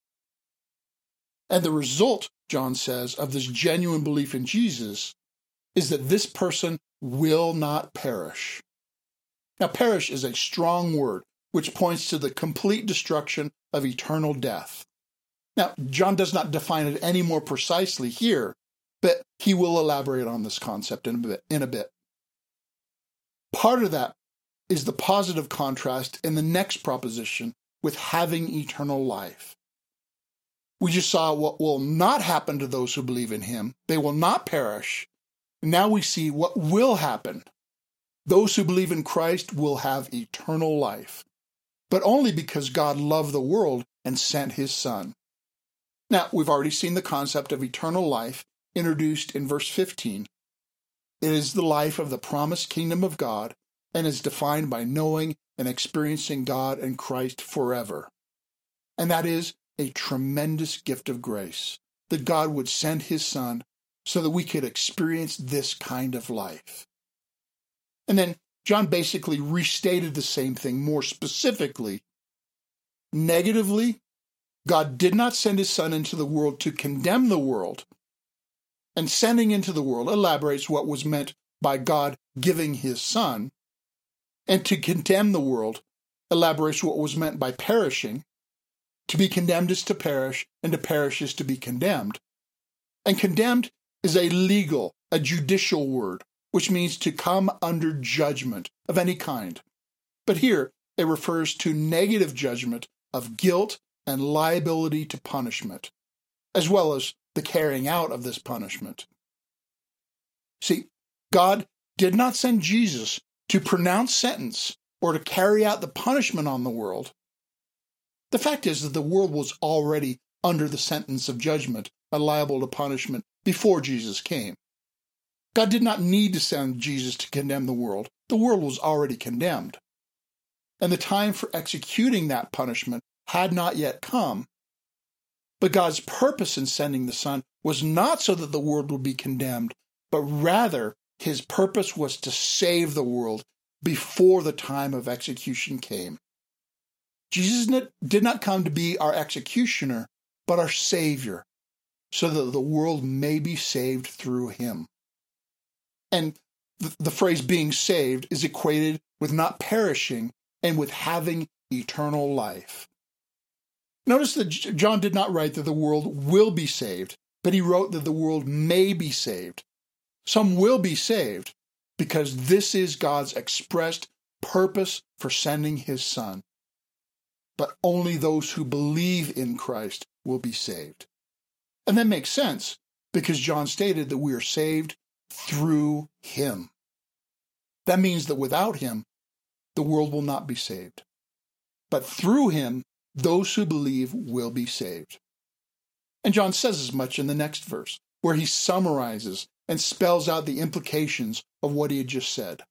And the result, John says, of this genuine belief in Jesus is that this person will not perish. Now, perish is a strong word, which points to the complete destruction of eternal death. Now, John does not define it any more precisely here, but he will elaborate on this concept in a bit. In a bit. Part of that is the positive contrast in the next proposition with having eternal life. We just saw what will not happen to those who believe in him. They will not perish. Now we see what will happen. Those who believe in Christ will have eternal life, but only because God loved the world and sent his Son. Now, we've already seen the concept of eternal life introduced in verse fifteen. It is the life of the promised kingdom of God and is defined by knowing and experiencing God and Christ forever. And that is a tremendous gift of grace, that God would send his Son so that we could experience this kind of life. And then John basically restated the same thing more specifically. Negatively, God did not send his Son into the world to condemn the world. And sending into the world elaborates what was meant by God giving his Son. And to condemn the world elaborates what was meant by perishing. To be condemned is to perish, and to perish is to be condemned. And condemned is a legal, a judicial word, which means to come under judgment of any kind. But here, it refers to negative judgment of guilt and liability to punishment, as well as the carrying out of this punishment. See, God did not send Jesus to pronounce sentence or to carry out the punishment on the world. The fact is that the world was already under the sentence of judgment and liable to punishment before Jesus came. God did not need to send Jesus to condemn the world. The world was already condemned. And the time for executing that punishment had not yet come. But God's purpose in sending the Son was not so that the world would be condemned, but rather his purpose was to save the world before the time of execution came. Jesus did not come to be our executioner, but our Savior, so that the world may be saved through him. And the, the phrase being saved is equated with not perishing and with having eternal life. Notice that John did not write that the world will be saved, but he wrote that the world may be saved. Some will be saved because this is God's expressed purpose for sending his Son. But only those who believe in Christ will be saved. And that makes sense because John stated that we are saved through him. That means that without him, the world will not be saved. But through him, those who believe will be saved. And John says as much in the next verse, where he summarizes and spells out the implications of what he had just said.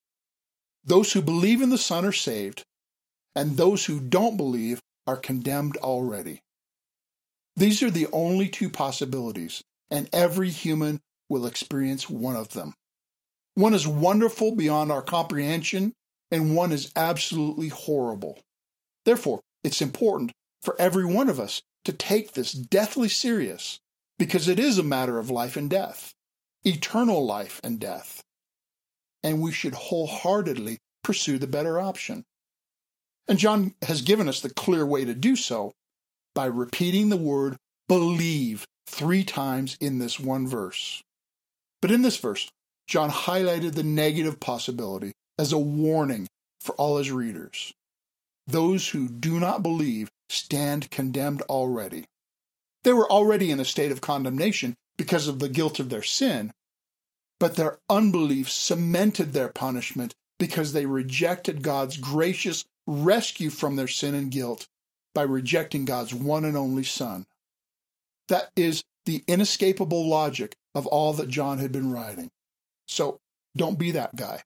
Those who believe in the Son are saved, and those who don't believe are condemned already. These are the only two possibilities, and every human will experience one of them. One is wonderful beyond our comprehension, and one is absolutely horrible. Therefore, it's important for every one of us to take this deathly serious, because it is a matter of life and death, eternal life and death. And we should wholeheartedly pursue the better option. And John has given us the clear way to do so by repeating the word believe three times in this one verse. But in this verse, John highlighted the negative possibility as a warning for all his readers. Those who do not believe stand condemned already. They were already in a state of condemnation because of the guilt of their sin, but their unbelief cemented their punishment because they rejected God's gracious rescue from their sin and guilt by rejecting God's one and only Son. That is the inescapable logic of all that John had been writing. So don't be that guy.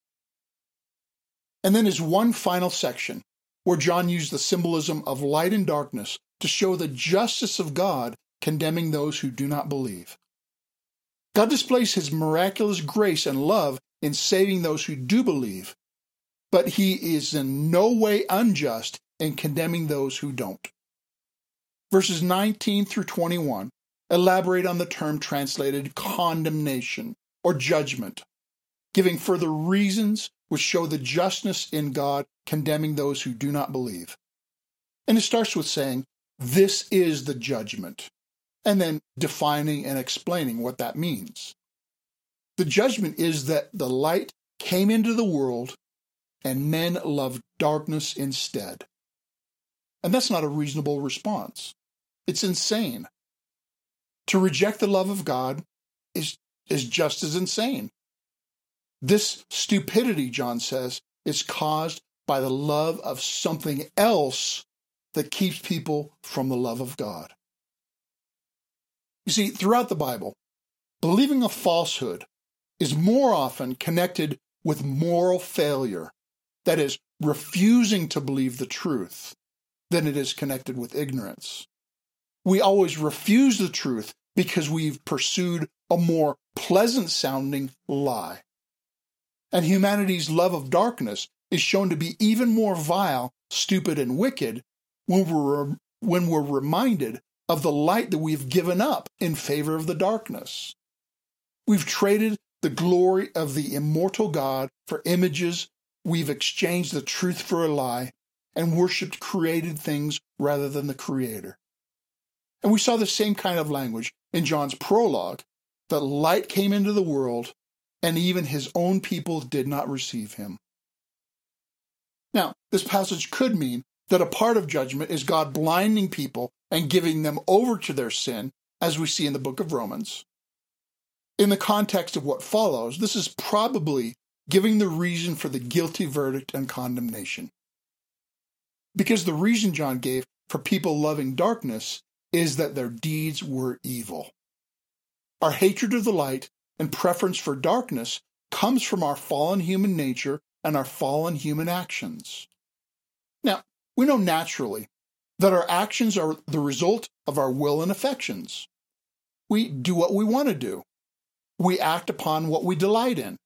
And then is one final section where John used the symbolism of light and darkness to show the justice of God condemning those who do not believe. God displays his miraculous grace and love in saving those who do believe, but he is in no way unjust in condemning those who don't. Verses nineteen through twenty-one elaborate on the term translated condemnation or judgment, giving further reasons which show the justness in God condemning those who do not believe. And it starts with saying, "This is the judgment," and then defining and explaining what that means. The judgment is that the light came into the world and men loved darkness instead. And that's not a reasonable response. It's insane. To reject the love of God is, is just as insane. This stupidity, John says, is caused by the love of something else that keeps people from the love of God. You see, throughout the Bible, believing a falsehood is more often connected with moral failure, that is, refusing to believe the truth, than it is connected with ignorance. We always refuse the truth because we've pursued a more pleasant-sounding lie. And humanity's love of darkness is shown to be even more vile, stupid, and wicked when we're, when we're reminded of the light that we've given up in favor of the darkness. We've traded the glory of the immortal God for images, we've exchanged the truth for a lie, and worshipped created things rather than the Creator. And we saw the same kind of language in John's prologue, that light came into the world, and even his own people did not receive him. Now, this passage could mean that a part of judgment is God blinding people and giving them over to their sin, as we see in the book of Romans. In the context of what follows, this is probably giving the reason for the guilty verdict and condemnation. Because the reason John gave for people loving darkness is that their deeds were evil. Our hatred of the light and preference for darkness comes from our fallen human nature and our fallen human actions. Now, we know naturally that our actions are the result of our will and affections. We do what we want to do. We act upon what we delight in.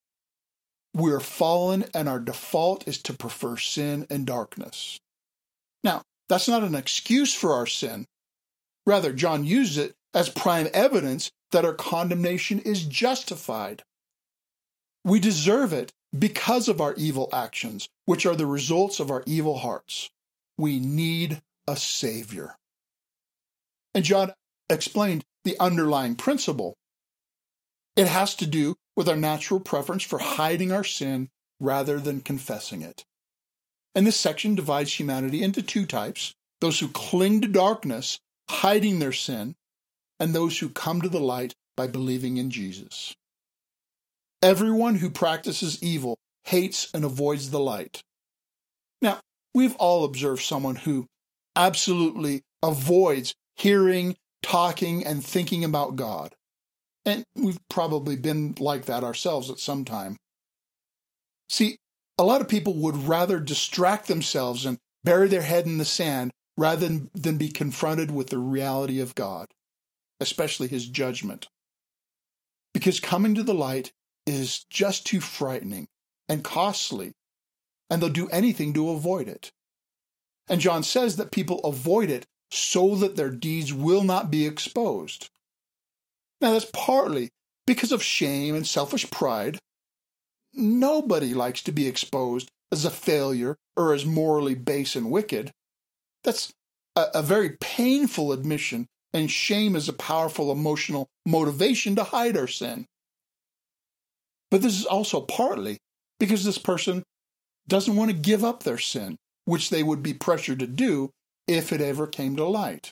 We are fallen, and our default is to prefer sin and darkness. Now, that's not an excuse for our sin. Rather, John uses it as prime evidence that our condemnation is justified. We deserve it because of our evil actions, which are the results of our evil hearts. We need a Savior. And John explained the underlying principle. It has to do with our natural preference for hiding our sin rather than confessing it. And this section divides humanity into two types: those who cling to darkness, hiding their sin, and those who come to the light by believing in Jesus. Everyone who practices evil hates and avoids the light. Now, we've all observed someone who absolutely avoids hearing, talking, and thinking about God. And we've probably been like that ourselves at some time. See, a lot of people would rather distract themselves and bury their head in the sand rather than, than be confronted with the reality of God, especially his judgment. Because coming to the light is just too frightening and costly, and they'll do anything to avoid it. And John says that people avoid it so that their deeds will not be exposed. Now, that's partly because of shame and selfish pride. Nobody likes to be exposed as a failure or as morally base and wicked. That's a, a very painful admission, and shame is a powerful emotional motivation to hide our sin. But this is also partly because this person doesn't want to give up their sin, which they would be pressured to do if it ever came to light.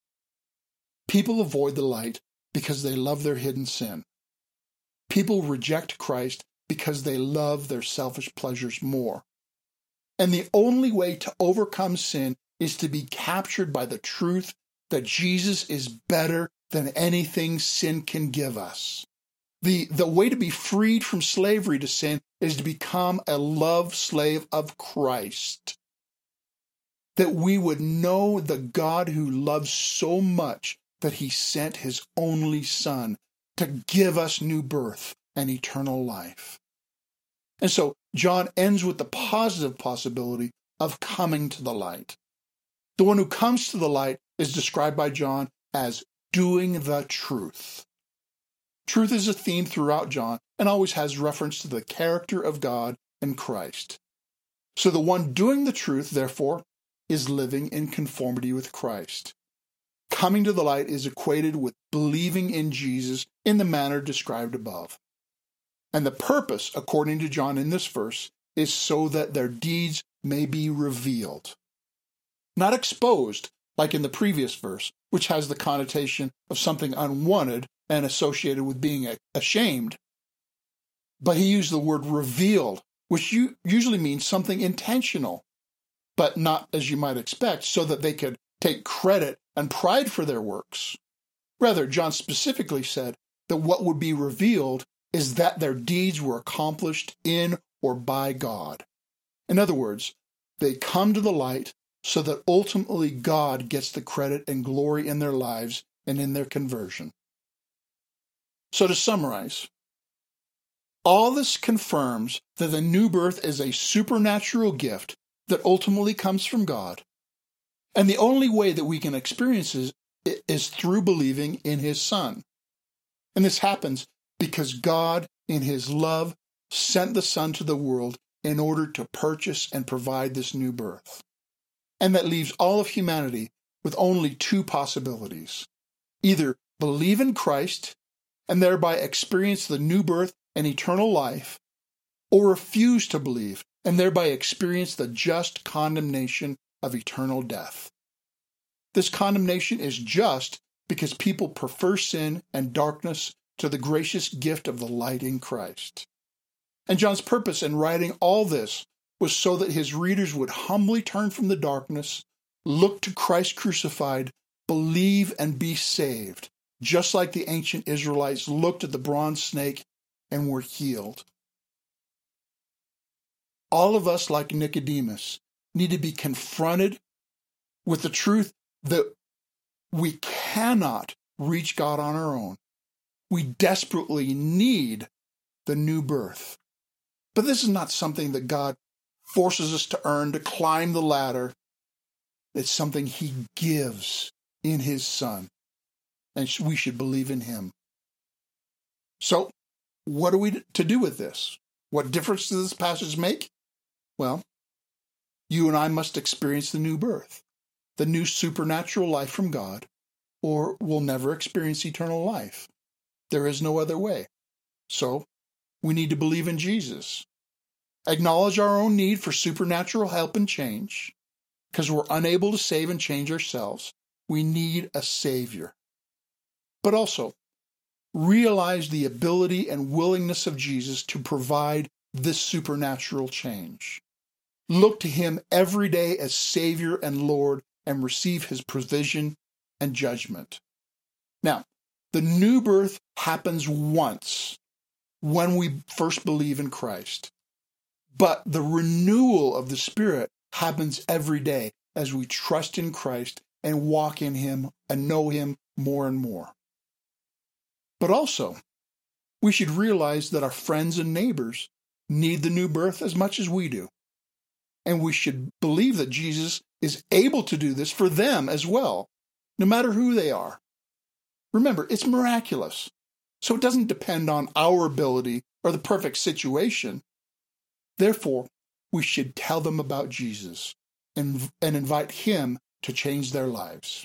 People avoid the light because they love their hidden sin. People reject Christ because they love their selfish pleasures more. And the only way to overcome sin is to be captured by the truth that Jesus is better than anything sin can give us. The, the way to be freed from slavery to sin is to become a love slave of Christ. That we would know the God who loves so much that he sent his only Son to give us new birth and eternal life. And so John ends with the positive possibility of coming to the light. The one who comes to the light is described by John as doing the truth. Truth is a theme throughout John and always has reference to the character of God and Christ. So the one doing the truth, therefore, is living in conformity with Christ. Coming to the light is equated with believing in Jesus in the manner described above. And the purpose, according to John in this verse, is so that their deeds may be revealed. Not exposed, like in the previous verse, which has the connotation of something unwanted and associated with being ashamed. But he used the word revealed, which usually means something intentional, but not as you might expect, so that they could take credit and pride for their works. Rather, John specifically said that what would be revealed is that their deeds were accomplished in or by God. In other words, they come to the light so that ultimately God gets the credit and glory in their lives and in their conversion. So to summarize, all this confirms that the new birth is a supernatural gift that ultimately comes from God. And the only way that we can experience it is through believing in his Son. And this happens because God, in his love, sent the Son to the world in order to purchase and provide this new birth. And that leaves all of humanity with only two possibilities. Either believe in Christ and thereby experience the new birth and eternal life, or refuse to believe and thereby experience the just condemnation of eternal death. This condemnation is just because people prefer sin and darkness to the gracious gift of the light in Christ. And John's purpose in writing all this was so that his readers would humbly turn from the darkness, look to Christ crucified, believe and be saved, just like the ancient Israelites looked at the bronze snake and were healed. All of us, like Nicodemus, need to be confronted with the truth that we cannot reach God on our own. We desperately need the new birth. But this is not something that God forces us to earn, to climb the ladder. It's something he gives in his Son, and we should believe in him. So, what are we to do with this? What difference does this passage make? Well, you and I must experience the new birth, the new supernatural life from God, or we'll never experience eternal life. There is no other way. So, we need to believe in Jesus. Acknowledge our own need for supernatural help and change, because we're unable to save and change ourselves. We need a Savior. But also, realize the ability and willingness of Jesus to provide this supernatural change. Look to him every day as Savior and Lord and receive his provision and judgment. Now, the new birth happens once when we first believe in Christ. But the renewal of the Spirit happens every day as we trust in Christ and walk in him and know him more and more. But also, we should realize that our friends and neighbors need the new birth as much as we do. And we should believe that Jesus is able to do this for them as well, no matter who they are. Remember, it's miraculous, so it doesn't depend on our ability or the perfect situation. Therefore, we should tell them about Jesus and, and invite him to change their lives.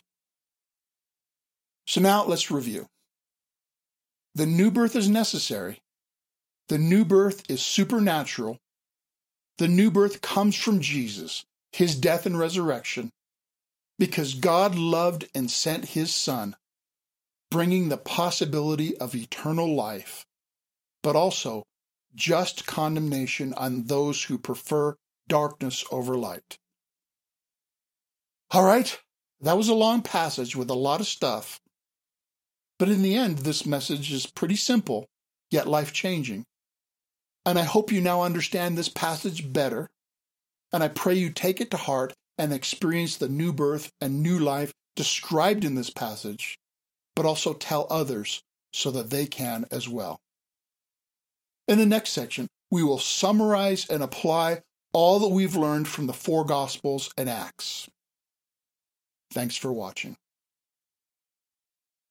So now let's review. The new birth is necessary, The new birth is supernatural. The new birth comes from Jesus, his death and resurrection, because God loved and sent his Son, bringing the possibility of eternal life, but also just condemnation on those who prefer darkness over light. All right, that was a long passage with a lot of stuff. But in the end, this message is pretty simple, yet life-changing. And I hope you now understand this passage better, and I pray you take it to heart and experience the new birth and new life described in this passage, but also tell others so that they can as well. In the next section, we will summarize and apply all that we've learned from the four Gospels and Acts. Thanks for watching.